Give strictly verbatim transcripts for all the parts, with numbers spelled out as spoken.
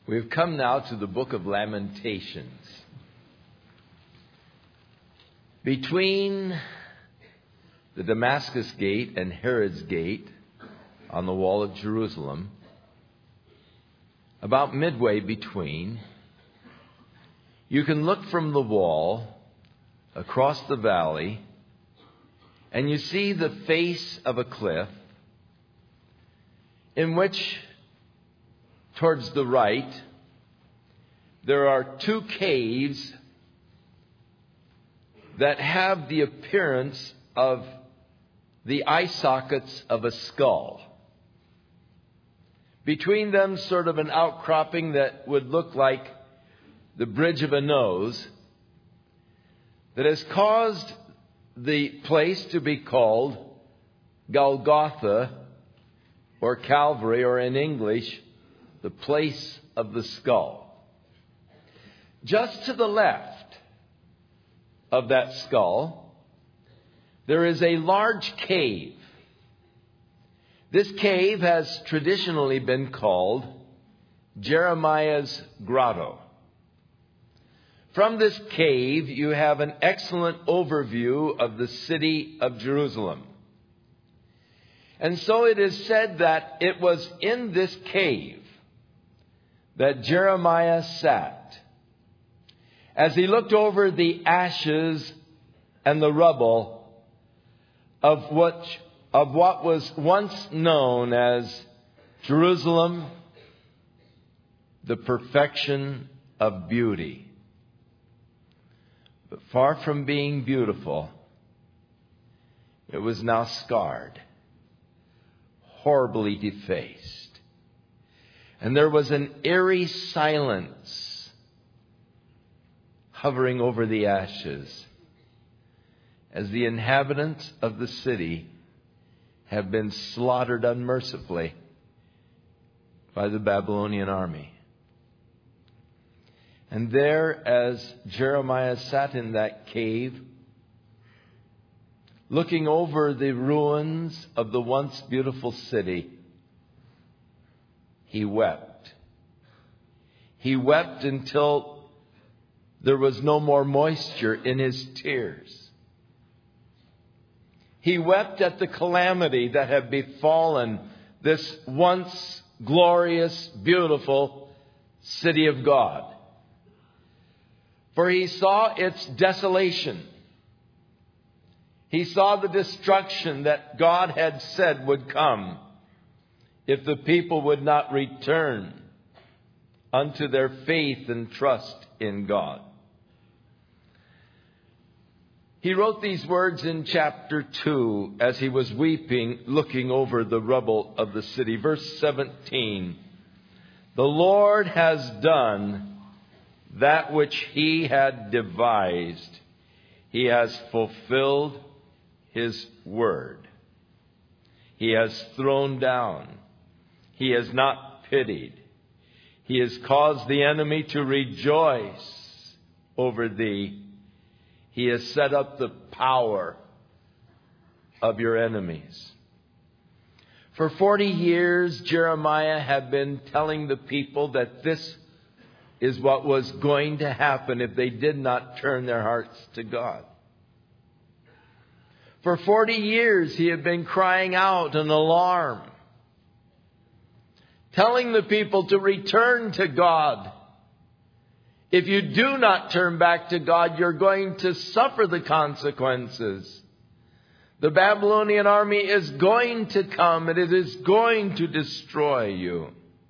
We've come now to the book of Lamentations. Between the Damascus Gate and Herod's Gate on the wall of Jerusalem, about midway between, you can look from the wall across the valley and you see the face of a cliff in which, towards the right, there are two caves that have the appearance of the eye sockets of a skull. Between them, sort of an outcropping that would look like the bridge of a nose that has caused the place to be called Golgotha, or Calvary, or in English, the place of the skull. Just to the left of that skull, there is a large cave. This cave has traditionally been called Jeremiah's Grotto. From this cave, you have an excellent overview of the city of Jerusalem. And so it is said that it was in this cave that Jeremiah sat as he looked over the ashes and the rubble of what, of what was once known as Jerusalem, the perfection of beauty. But far from being beautiful, it was now scarred, horribly defaced. And there was an eerie silence hovering over the ashes as the inhabitants of the city have been slaughtered unmercifully by the Babylonian army. And there, as Jeremiah sat in that cave, looking over the ruins of the once beautiful city, he wept. He wept until there was no more moisture in his tears. He wept at the calamity that had befallen this once glorious, beautiful city of God. For he saw its desolation. He saw the destruction that God had said would come if the people would not return unto their faith and trust in God. He wrote these words in chapter two as he was weeping, looking over the rubble of the city. Verse seventeen, "The Lord has done that which he had devised. He has fulfilled his word. He has thrown down. He has not pitied. He has caused the enemy to rejoice over thee. He has set up the power of your enemies." For forty years, Jeremiah had been telling the people that this is what was going to happen if they did not turn their hearts to God. For forty years, he had been crying out an alarm, telling the people to return to God. If you do not turn back to God, you're going to suffer the consequences. The Babylonian army is going to come and it is going to destroy you.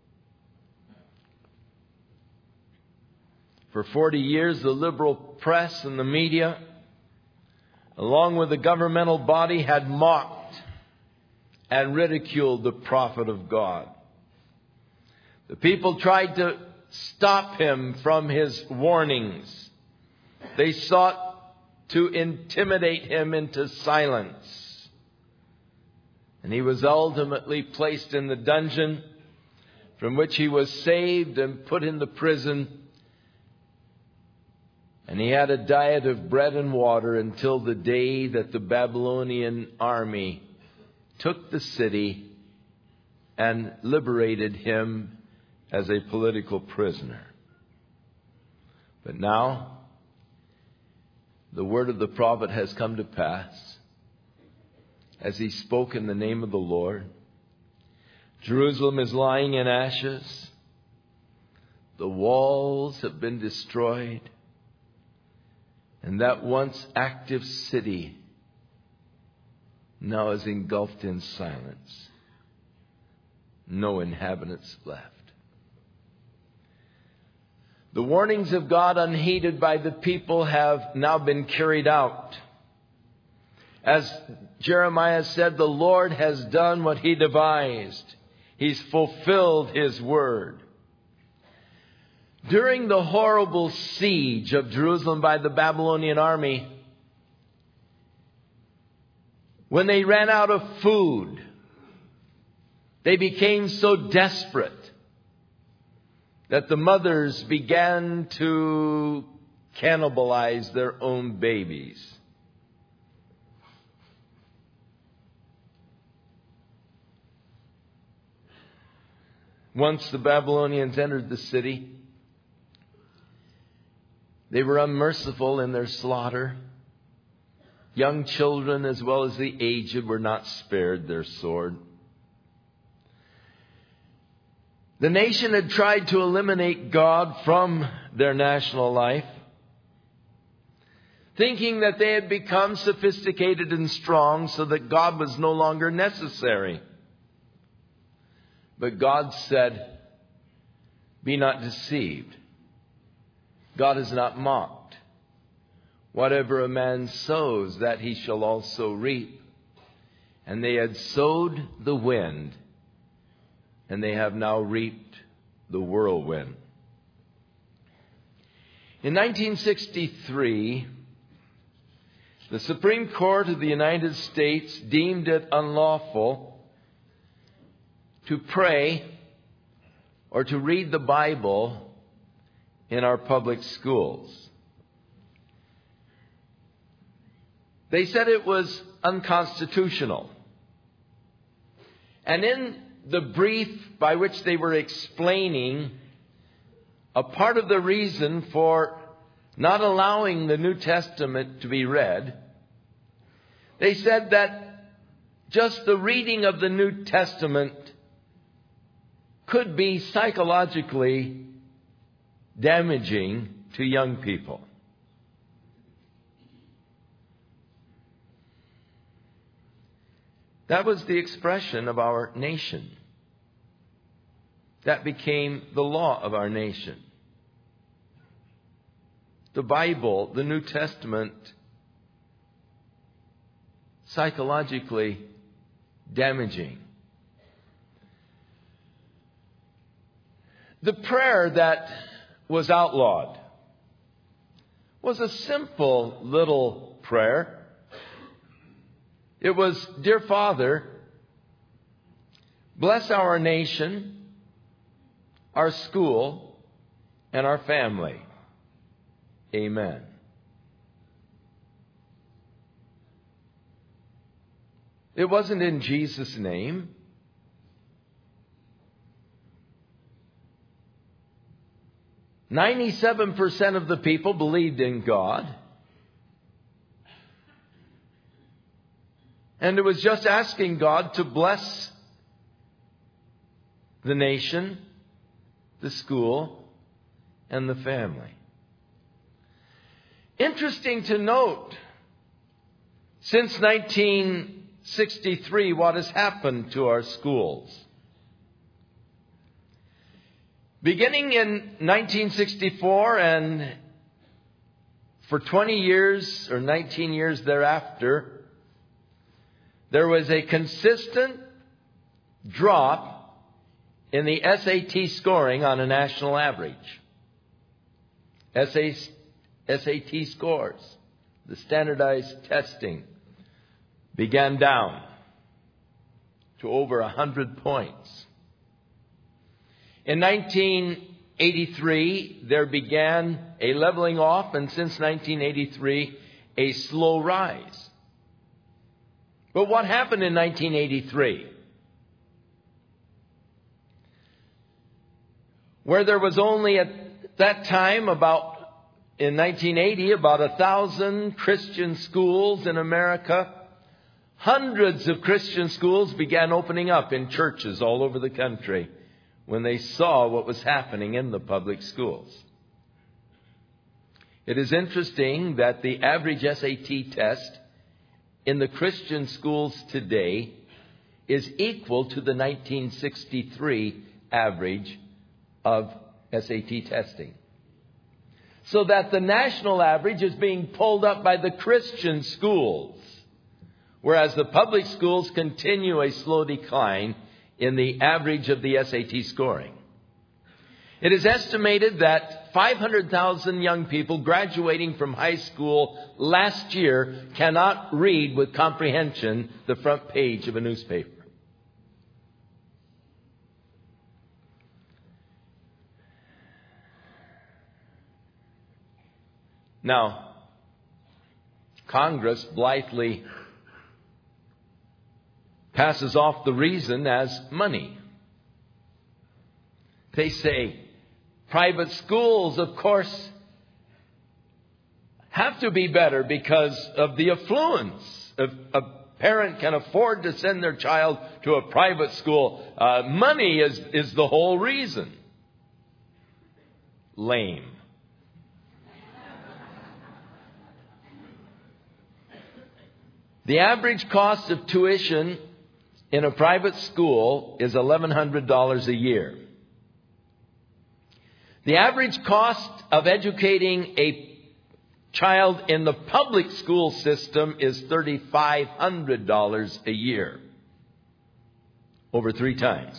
For forty years, the liberal press and the media, along with the governmental body, had mocked and ridiculed the prophet of God. The people tried to stop him from his warnings. They sought to intimidate him into silence. And he was ultimately placed in the dungeon, from which he was saved and put in the prison. And he had a diet of bread and water until the day that the Babylonian army took the city and liberated him as a political prisoner. But now, the word of the prophet has come to pass, as he spoke in the name of the Lord. Jerusalem is lying in ashes. The walls have been destroyed. And that once active city now is engulfed in silence. No inhabitants left. The warnings of God, unheeded by the people, have now been carried out. As Jeremiah said, the Lord has done what He devised. He's fulfilled His word. During the horrible siege of Jerusalem by the Babylonian army, when they ran out of food, they became so desperate that the mothers began to cannibalize their own babies. Once the Babylonians entered the city, they were unmerciful in their slaughter. Young children as well as the aged were not spared their sword. The nation had tried to eliminate God from their national life, thinking that they had become sophisticated and strong so that God was no longer necessary. But God said, "Be not deceived. God is not mocked. Whatever a man sows, that he shall also reap." And they had sowed the wind, and they have now reaped the whirlwind. In nineteen sixty-three, the Supreme Court of the United States deemed it unlawful to pray or to read the Bible in our public schools. They said it was unconstitutional. And in the brief by which they were explaining a part of the reason for not allowing the New Testament to be read, they said that just the reading of the New Testament could be psychologically damaging to young people. That was the expression of our nation. That became the law of our nation. The Bible, the New Testament, psychologically damaging. The prayer that was outlawed was a simple little prayer. It was, "Dear Father, bless our nation, our school, and our family. Amen." It wasn't in Jesus' name. ninety-seven percent of the people believed in God. And it was just asking God to bless the nation, the school, and the family. Interesting to note, since nineteen sixty-three, what has happened to our schools. Beginning in nineteen sixty-four and for twenty years or nineteen years thereafter, there was a consistent drop in the S A T scoring on a national average. S A T scores, the standardized testing, began down to over one hundred points. In nineteen eighty-three, there began a leveling off, and since nineteen eighty-three, a slow rise. But what happened in nineteen eighty-three? where there was only at that time about, in nineteen eighty, about a thousand Christian schools in America, hundreds of Christian schools began opening up in churches all over the country when they saw what was happening in the public schools. It is interesting that the average S A T test in the Christian schools today is equal to the nineteen sixty-three average of S A T testing. So that the national average is being pulled up by the Christian schools, whereas the public schools continue a slow decline in the average of the S A T scoring. It is estimated that five hundred thousand young people graduating from high school last year cannot read with comprehension the front page of a newspaper. Now, Congress blithely passes off the reason as money. They say private schools, of course, have to be better because of the affluence. If a parent can afford to send their child to a private school, uh, money is, is the whole reason. Lame. The average cost of tuition in a private school is eleven hundred dollars a year. The average cost of educating a child in the public school system is three thousand five hundred dollars a year. Over three times.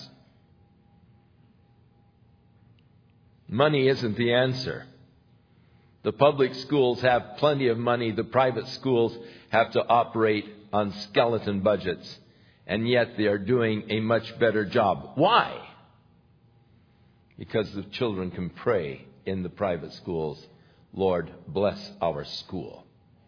Money isn't the answer. The public schools have plenty of money. The private schools have to operate on skeleton budgets. And yet they are doing a much better job. Why? Because the children can pray in the private schools, Lord, bless our school.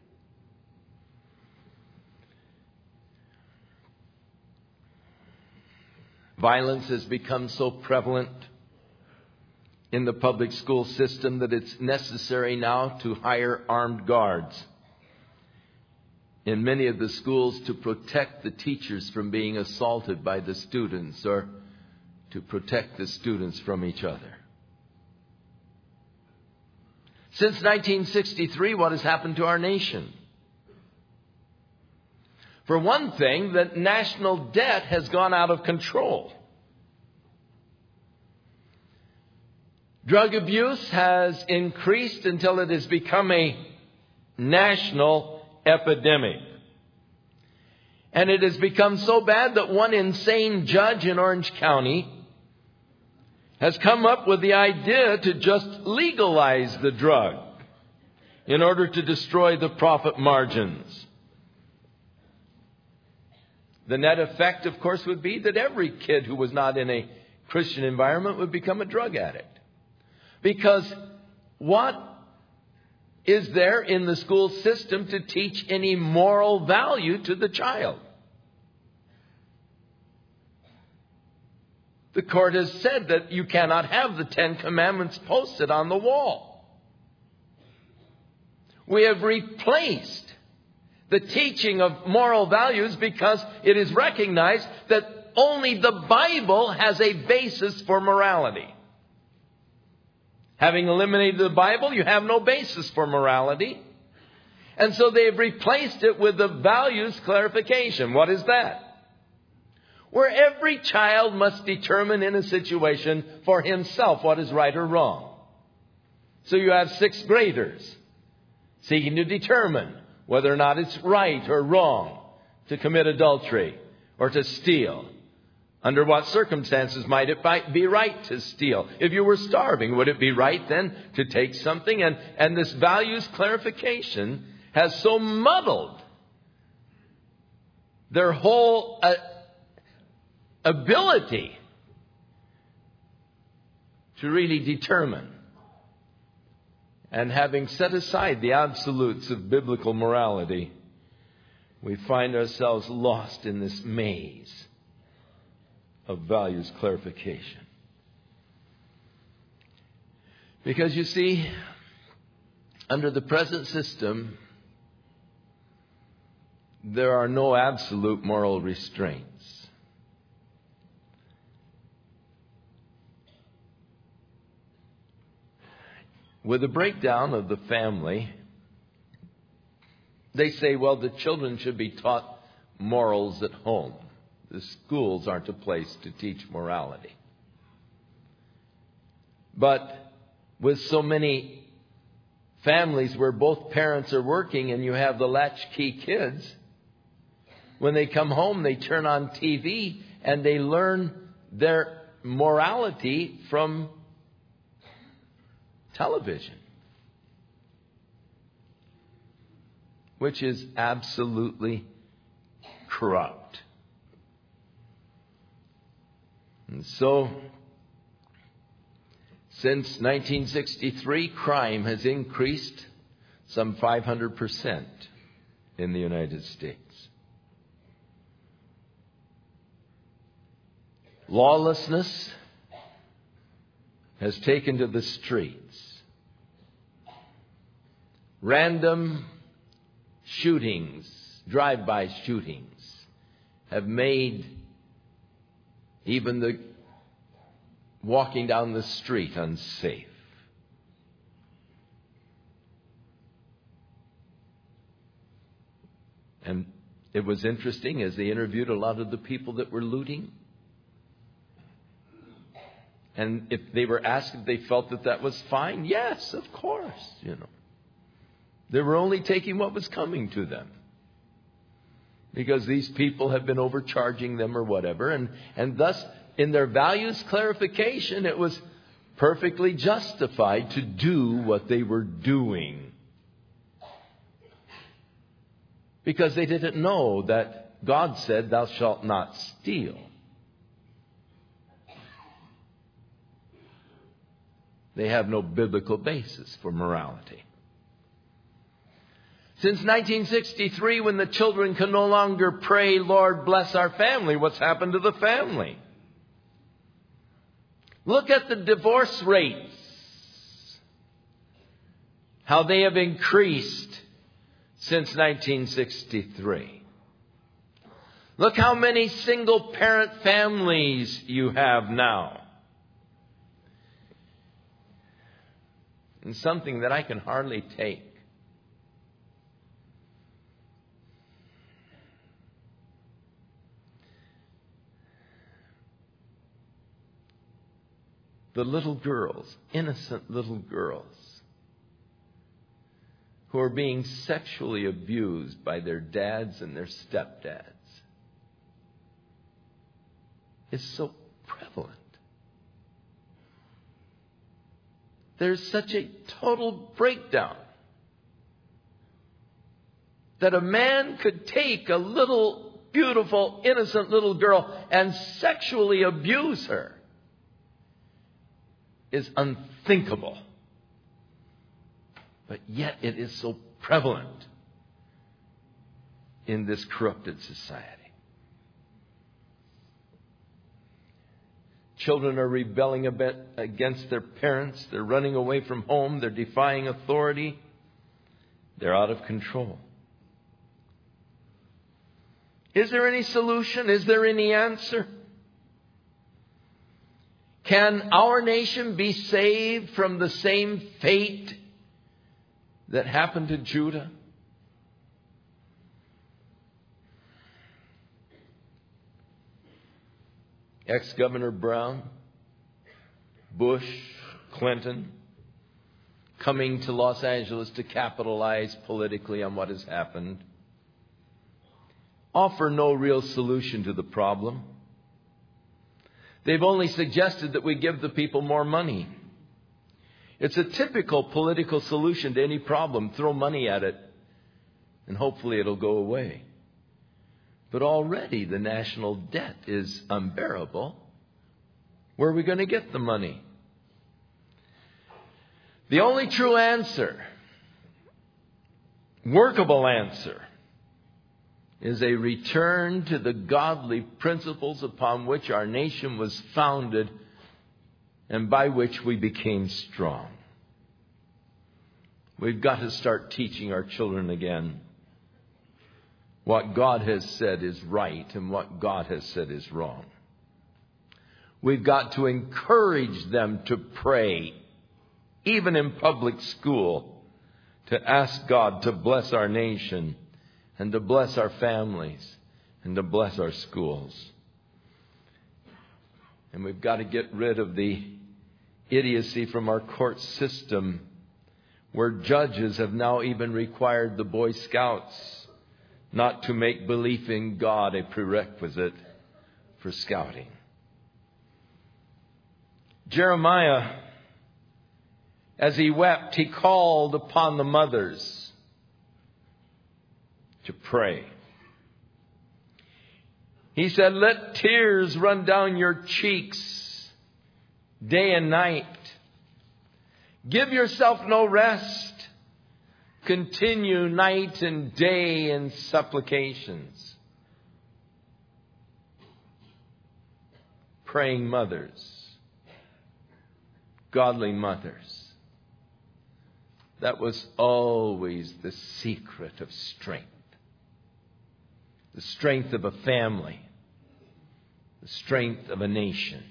Violence has become so prevalent in the public school system that it's necessary now to hire armed guards in many of the schools to protect the teachers from being assaulted by the students or to protect the students from each other. Since nineteen sixty-three, what has happened to our nation? For one thing, the national debt has gone out of control. Drug abuse has increased until it has become a national epidemic. And it has become so bad that one insane judge in Orange County has come up with the idea to just legalize the drug in order to destroy the profit margins. The net effect, of course, would be that every kid who was not in a Christian environment would become a drug addict. Because what is there in the school system to teach any moral value to the child? The court has said that you cannot have the Ten Commandments posted on the wall. We have replaced the teaching of moral values because it is recognized that only the Bible has a basis for morality. Having eliminated the Bible, you have no basis for morality. And so they have replaced it with the values clarification. What is that? Where every child must determine in a situation for himself what is right or wrong. So you have sixth graders seeking to determine whether or not it's right or wrong to commit adultery or to steal. Under what circumstances might it be right to steal? If you were starving, would it be right then to take something? And, and this values clarification has so muddled their whole uh, ability to really determine. And having set aside the absolutes of biblical morality, we find ourselves lost in this maze of values clarification. Because you see, under the present system, there are no absolute moral restraints. With a breakdown of the family, they say, well, the children should be taught morals at home. The schools aren't a place to teach morality. But with so many families where both parents are working and you have the latchkey kids, when they come home, they turn on T V and they learn their morality from television, which is absolutely corrupt. And so, since nineteen sixty-three, crime has increased some five hundred percent in the United States. Lawlessness has taken to the streets. Random shootings, drive-by shootings, have made even the walking down the street unsafe. And it was interesting as they interviewed a lot of the people that were looting. And if they were asked if they felt that that was fine, yes, of course, you know. They were only taking what was coming to them. Because these people have been overcharging them or whatever. And, and thus, in their values clarification, it was perfectly justified to do what they were doing. Because they didn't know that God said, thou shalt not steal. They have no biblical basis for morality. Since nineteen sixty-three, when the children can no longer pray, Lord, bless our family, what's happened to the family? Look at the divorce rates. How they have increased since nineteen sixty-three. Look how many single parent families you have now. And something that I can hardly take. The little girls, innocent little girls, who are being sexually abused by their dads and their stepdads, is so prevalent. There's such a total breakdown that a man could take a little, beautiful, innocent little girl and sexually abuse her is unthinkable. But yet it is so prevalent in this corrupted society. Children are rebelling a bit against their parents. They're running away from home. They're defying authority. They're out of control. Is there any solution? Is there any answer? Can our nation be saved from the same fate that happened to Judah? Ex-Governor Brown, Bush, Clinton, coming to Los Angeles to capitalize politically on what has happened, offer no real solution to the problem. They've only suggested that we give the people more money. It's a typical political solution to any problem. Throw money at it, and hopefully it'll go away. But already the national debt is unbearable. Where are we going to get the money? The only true answer, workable answer, is a return to the godly principles upon which our nation was founded and by which we became strong. We've got to start teaching our children again what God has said is right and what God has said is wrong. We've got to encourage them to pray, even in public school, to ask God to bless our nation and to bless our families and to bless our schools. And we've got to get rid of the idiocy from our court system, where judges have now even required the Boy Scouts not to make belief in God a prerequisite for scouting. Jeremiah, as he wept, he called upon the mothers to pray. He said, "Let tears run down your cheeks day and night. Give yourself no rest. Continue night and day in supplications." Praying mothers. Godly mothers. That was always the secret of strength. The strength of a family. The strength of a nation.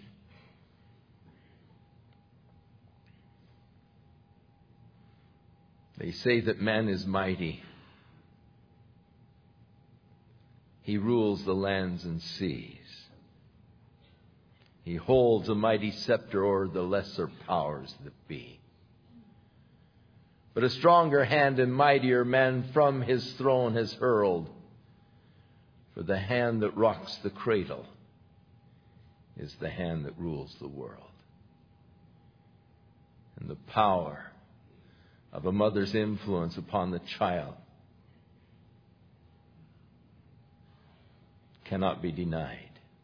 They say that man is mighty. He rules the lands and seas. He holds a mighty scepter o'er the lesser powers that be. But a stronger hand and mightier man from his throne has hurled. For the hand that rocks the cradle is the hand that rules the world. And the power of a mother's influence upon the child cannot be denied.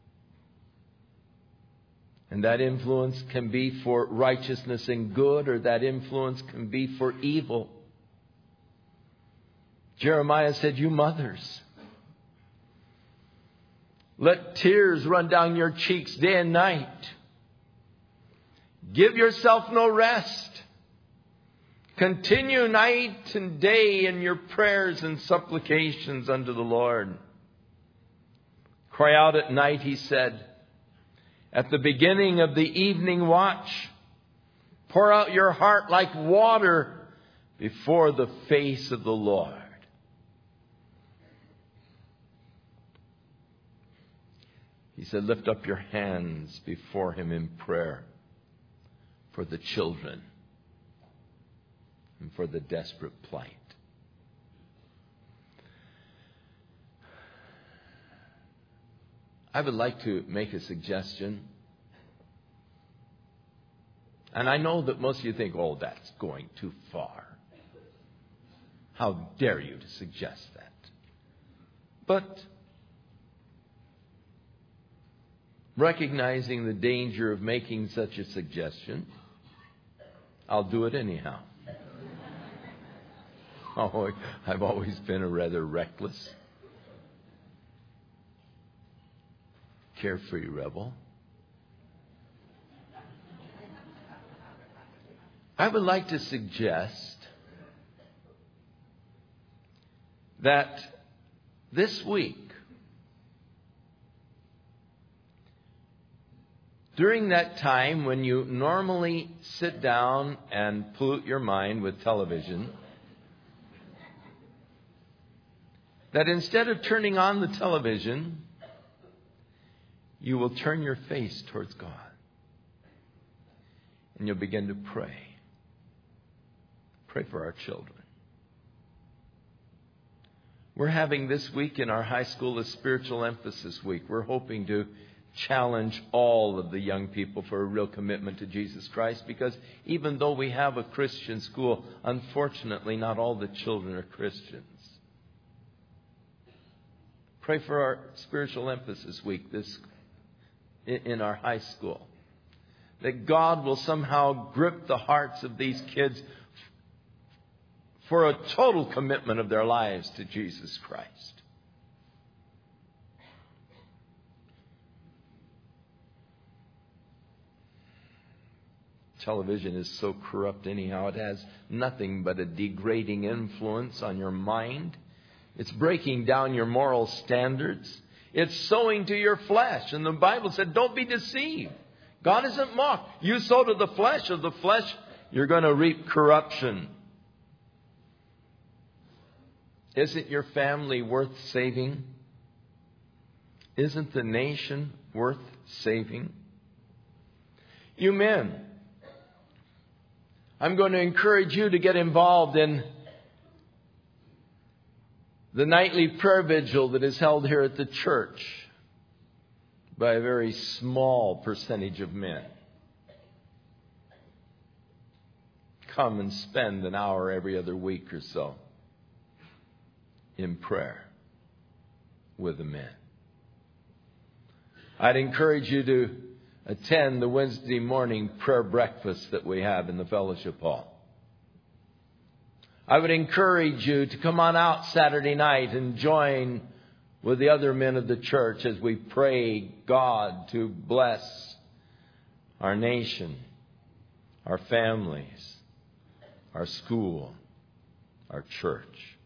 And that influence can be for righteousness and good, or that influence can be for evil. Jeremiah said, "You mothers, let tears run down your cheeks day and night. Give yourself no rest. Continue night and day in your prayers and supplications unto the Lord. Cry out at night," he said, "at the beginning of the evening watch. Pour out your heart like water before the face of the Lord." He said, "Lift up your hands before Him in prayer for the children and for the desperate plight." I would like to make a suggestion. And I know that most of you think, "Oh, that's going too far. How dare you to suggest that?" But recognizing the danger of making such a suggestion, I'll do it anyhow. Oh, I've always been a rather reckless, carefree rebel. I would like to suggest that this week, during that time when you normally sit down and pollute your mind with television, that instead of turning on the television, you will turn your face towards God. And you'll begin to pray. Pray for our children. We're having this week in our high school a spiritual emphasis week. We're hoping to challenge all of the young people for a real commitment to Jesus Christ, because even though we have a Christian school, unfortunately not all the children are Christians. Pray for our spiritual emphasis week this in our high school, that God will somehow grip the hearts of these kids for a total commitment of their lives to Jesus Christ. Television is so corrupt anyhow. It has nothing but a degrading influence on your mind. It's breaking down your moral standards. It's sowing to your flesh. And the Bible said, don't be deceived. God isn't mocked. You sow to the flesh. Of the flesh, you're going to reap corruption. Isn't your family worth saving? Isn't the nation worth saving? You men, I'm going to encourage you to get involved in the nightly prayer vigil that is held here at the church by a very small percentage of men. Come and spend an hour every other week or so in prayer with the men. I'd encourage you to attend the Wednesday morning prayer breakfast that we have in the fellowship hall. I would encourage you to come on out Saturday night and join with the other men of the church as we pray God to bless our nation, our families, our school, our church.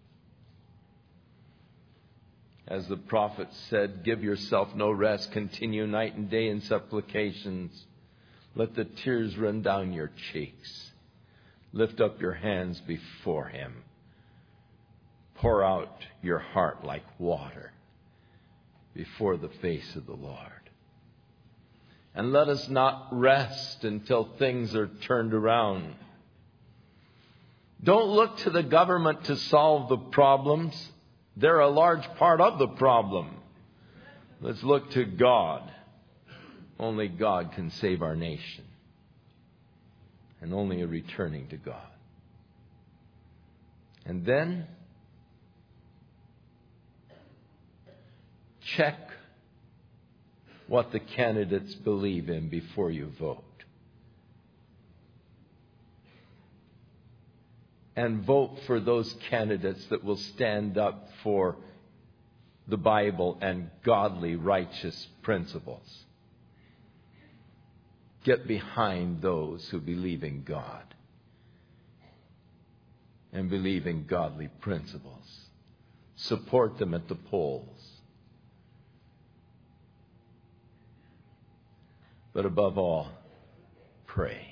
As the prophet said, give yourself no rest, continue night and day in supplications. Let the tears run down your cheeks. Lift up your hands before Him. Pour out your heart like water before the face of the Lord. And let us not rest until things are turned around. Don't look to the government to solve the problems. They're a large part of the problem. Let's look to God. Only God can save our nation. And only a returning to God. And then check what the candidates believe in before you vote. And vote for those candidates that will stand up for the Bible and godly, righteous principles. Get behind those who believe in God and believe in godly principles. Support them at the polls. But above all, pray.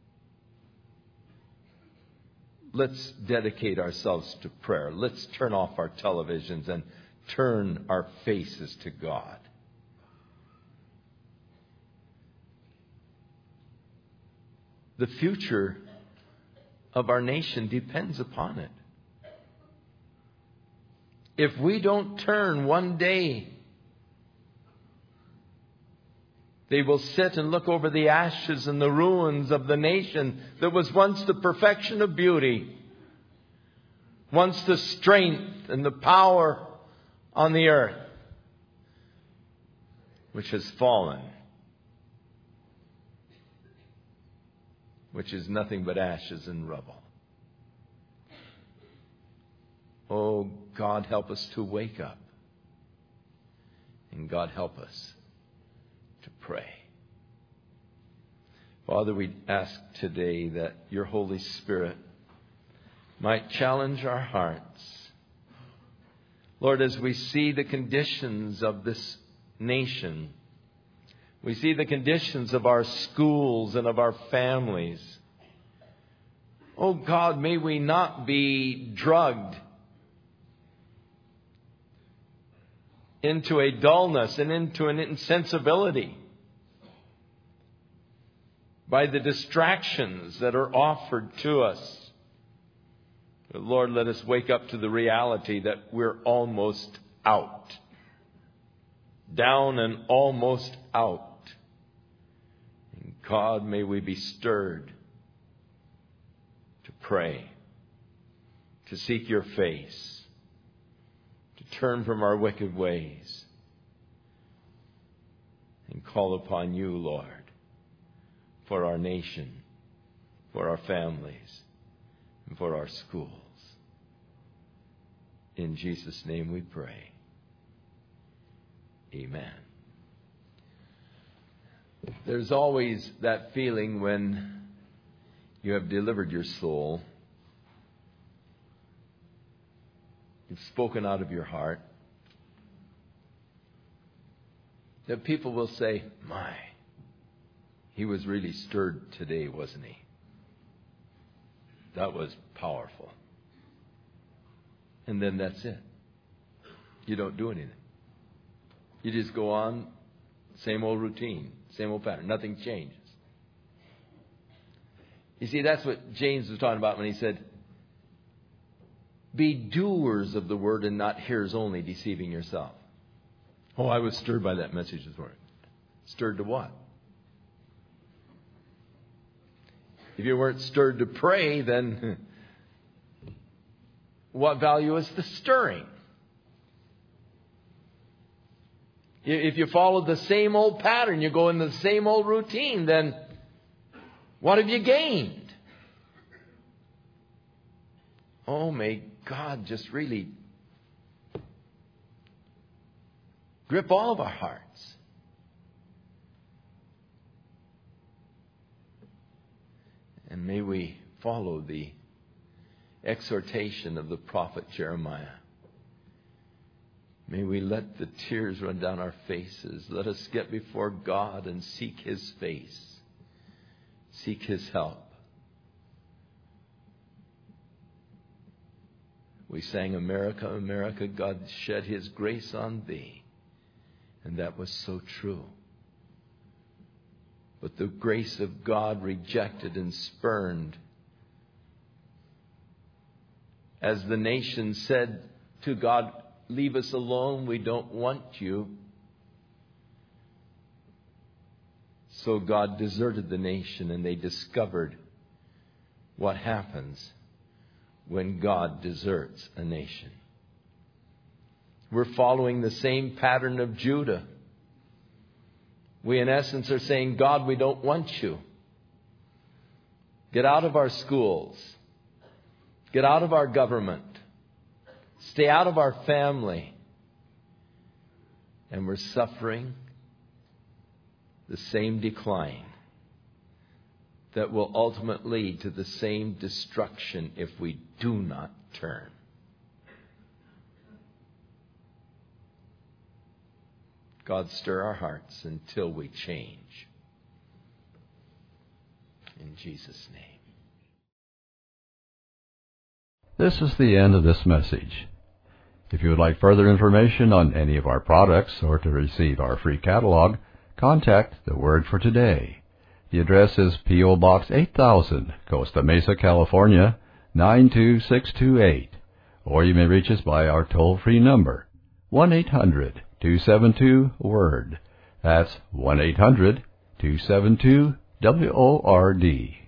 Let's dedicate ourselves to prayer. Let's turn off our televisions and turn our faces to God. The future of our nation depends upon it. If we don't turn one day, they will sit and look over the ashes and the ruins of the nation that was once the perfection of beauty, once the strength and the power on the earth, which has fallen, which is nothing but ashes and rubble. Oh, God, help us to wake up. And God, help us to pray. Father, we ask today that your Holy Spirit might challenge our hearts. Lord, as we see the conditions of this nation, we see the conditions of our schools and of our families. Oh God, may we not be drugged into a dullness and into an insensibility by the distractions that are offered to us. But Lord, let us wake up to the reality that we're almost out. Down and almost out. And God, may we be stirred to pray, to seek your face, to turn from our wicked ways, and call upon you, Lord, for our nation, for our families, and for our schools. In Jesus' name we pray. Amen. There's always that feeling when You have delivered your soul. You've spoken out of your heart. That people will say, my, he was really stirred today, wasn't he? That was powerful. And then that's it. You don't do anything. You just go on, same old routine, same old pattern. Nothing changes. You see, that's what James was talking about when he said, be doers of the word and not hearers only, deceiving yourself. Oh, I was stirred by that message this morning. Stirred to what? If you weren't stirred to pray, then what value is the stirring? If you follow the same old pattern, you go in the same old routine, then what have you gained? Oh, may God just really grip all of our hearts. And may we follow the exhortation of the prophet Jeremiah. May we let the tears run down our faces. Let us get before God and seek His face. Seek His help. We sang, America, America, God shed His grace on thee. And that was so true. But the grace of God rejected and spurned. As the nation said to God, leave us alone, we don't want you. So God deserted the nation, and they discovered what happens when God deserts a nation. We're following the same pattern of Judah. We, in essence, are saying, God, we don't want you. Get out of our schools. Get out of our government. Stay out of our family. And we're suffering the same decline that will ultimately lead to the same destruction if we do not turn. God, stir our hearts until we change. In Jesus' name. This is the end of this message. If you would like further information on any of our products or to receive our free catalog, contact The Word for Today. The address is P O. Box eight thousand, Costa Mesa, California, nine two six two eight. Or you may reach us by our toll-free number, one eight hundred two seven two WORD. That's one eight hundred two seven two W O R D.